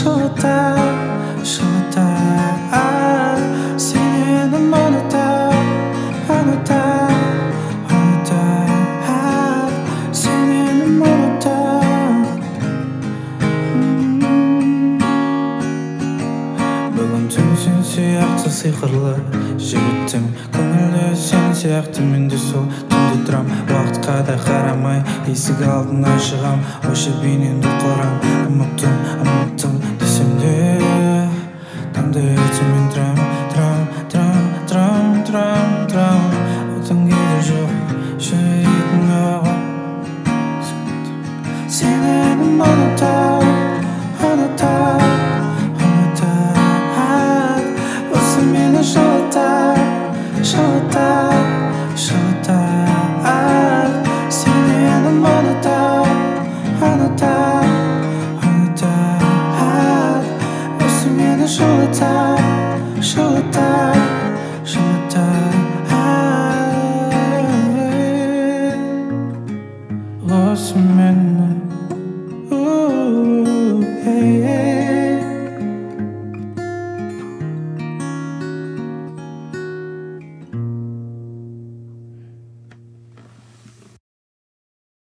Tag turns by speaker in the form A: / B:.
A: жылата сені ұмыта сені ұмыта бүгін түн сен сияқты сиқырлы жігіттің көңілі сен сияқты мен де сол түнде тұрам уақытқа да қарамай есік алдына шығам ойша бейнеңді құрам ұмыттым